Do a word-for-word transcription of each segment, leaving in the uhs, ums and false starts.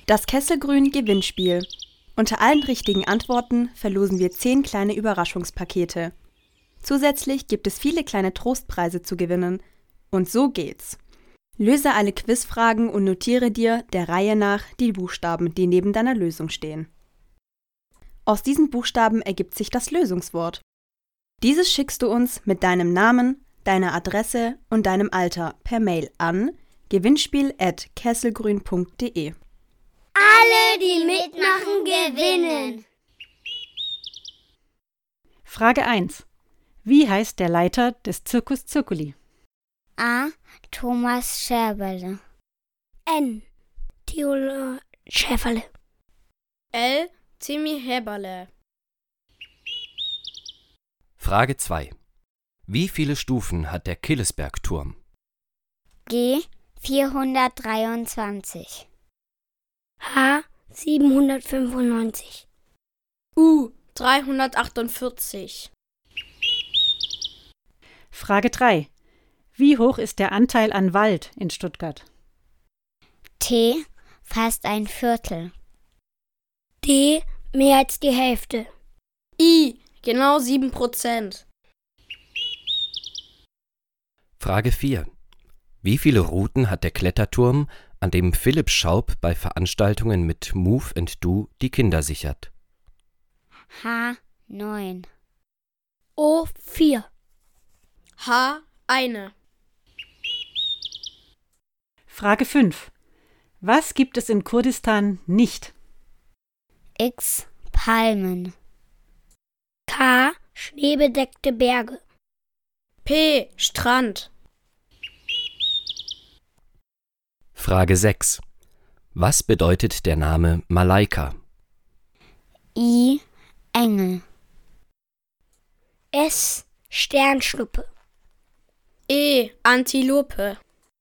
Das Kesselgrün-Gewinnspiel. Unter allen richtigen Antworten verlosen wir zehn kleine Überraschungspakete. Zusätzlich gibt es viele kleine Trostpreise zu gewinnen. Und so geht's. Löse alle Quizfragen und notiere dir der Reihe nach die Buchstaben, die neben deiner Lösung stehen. Aus diesen Buchstaben ergibt sich das Lösungswort. Dieses schickst du uns mit deinem Namen, deiner Adresse und deinem Alter per Mail an gewinnspiel at kesselgrün punkt de. Alle, die mitmachen, gewinnen. Frage eins. Wie heißt der Leiter des Circus Circuli? A. Thomas Scherberle. N. Theodor Schäferle. L. Timmy Heberle. Frage zwei. Wie viele Stufen hat der Killesbergturm? G. vierhundertdreiundzwanzig. H. siebenhundertfünfundneunzig. U. dreihundertachtundvierzig. Frage drei. Wie hoch ist der Anteil an Wald in Stuttgart? T. Fast ein Viertel. D. Mehr als die Hälfte. I. Genau sieben Prozent. Frage vier. Wie viele Routen hat der Kletterturm, an dem Philipp Schaub bei Veranstaltungen mit Move and Do die Kinder sichert? H. neun. O. vier. H. Eine. Frage fünf. Was gibt es in Kurdistan nicht? X. Palmen. K. Schneebedeckte Berge. P. Strand. Frage sechs. Was bedeutet der Name Malaika? I. Engel. S. Sternschnuppe. E. Antilope.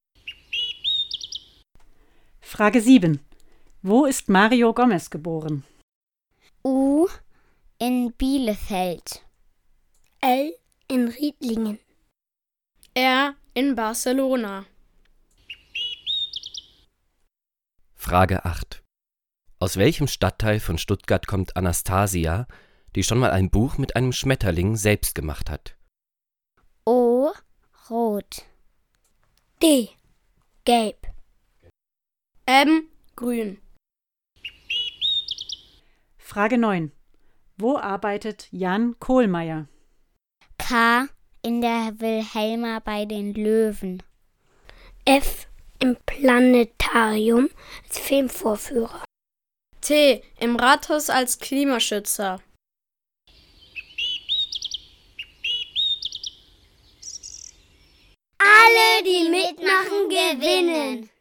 Frage sieben. Wo ist Mario Gomez geboren? U. In Bielefeld. L. In Riedlingen. R. In Barcelona. Frage acht. Aus welchem Stadtteil von Stuttgart kommt Anastasia, die schon mal ein Buch mit einem Schmetterling selbst gemacht hat? O. Rot. D. Gelb. M. Grün. Frage neun. Wo arbeitet Jan Kohlmeier? K. In der Wilhelma bei den Löwen. F. Im Planetarium als Filmvorführer. T. Im Rathaus als Klimaschützer. Alle, die mitmachen, gewinnen.